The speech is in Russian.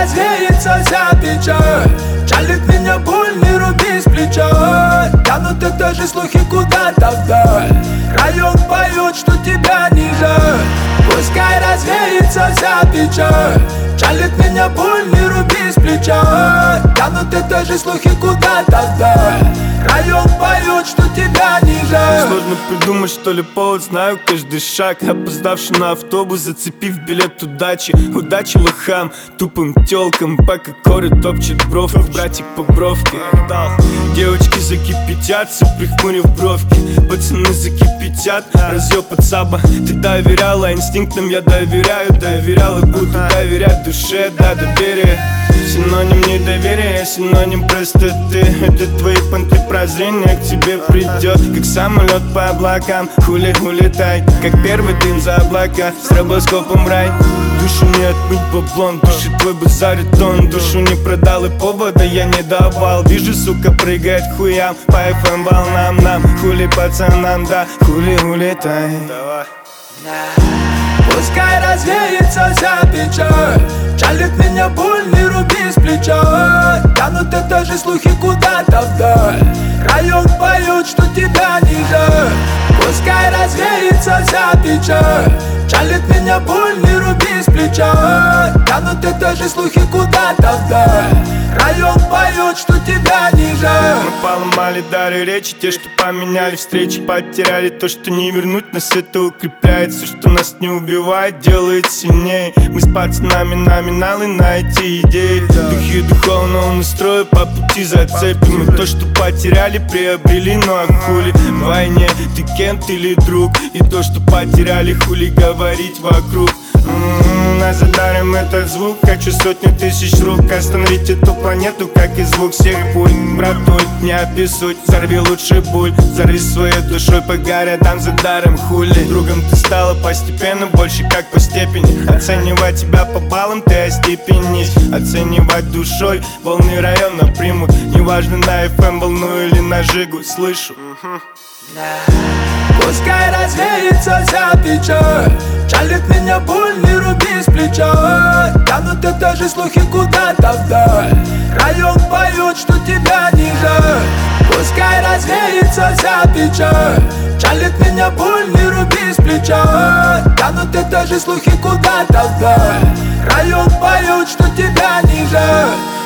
развеется вся печаль. Жалит меня боль, не руби с плеча. Тянут даже слухи куда-то вдаль. Район поет, что тебя не жаль. Пускай развеется вся печаль. Жалит меня боль, не руби с плеча. Тянут даже слухи куда-то вдаль. Район поет, что тебя не жаль. Сложно придумать, что ли, повод, знаю каждый шаг. Опоздавший на автобус, зацепив билет удачи. Удачи лохам, тупым тёлкам. Пока коры топчет бровку, братик по бровке. Девочки закипятятся, прихмурив бровки. Пацаны закипятят, разъёб от саба. Ты доверяла инстинктам, я доверяю. Доверяла, будто доверять душе, да, доверие. Синоним недоверия, синоним простоты. Это твои понты, прозрение к тебе придет. Как самолет по облакам, хули улетай. Как первый дым за облака, с робоскопом в рай. Душу не отмыть баблон, души твой базарит тон. Душу не продал и повода я не давал. Вижу, сука, прыгает к хуям по FM волнам нам. Хули пацанам, да, хули улетай. Пускай развеется вся печаль. Жалит меня боль, не руби с плеча. Тянут даже слухи куда-то вдаль. Район поет, что тебя не жаль. Пускай развеется вся печаль. Жалит меня боль, не руби с плеча. Тянут даже слухи куда-то вдаль. Район поет, что тебя не жаль. Мы поломали дары речи, те, что поменяли встречи. Потеряли то, что не вернуть, нас это укрепляет. Все, что нас не убивает, делает сильнее. Мы с пацанами номиналы на эти идеи. Духи духовного настроя по пути зацепим. Мы то, что потеряли, приобрели, ну а хули в войне? Ты кент или друг? И то, что потеряли, хули говорить вокруг. Нас задарим этот звук. Хочу сотни тысяч рук. Остановить эту планету, как и звук всех пуль. Братуль, не описуй, взорви лучше буль. Взорви своей душой по городам за даром, хули. Другом ты стала постепенно, больше как по степени. Оценивать тебя по баллам, ты остепенись. Оценивать душой, волны района примут. Неважно, на FM волну или на жигу, слышу. Пускай развеется вся печаль. Жалит меня боль, не руби с плеча. Тянут даже слухи куда-то вдаль. Район поет, что тебя не жаль. Пускай развеется вся печаль. Жалит меня боль, не руби с плеча. Тянут даже слухи куда-то вдаль. Район поет, что тебя не жаль.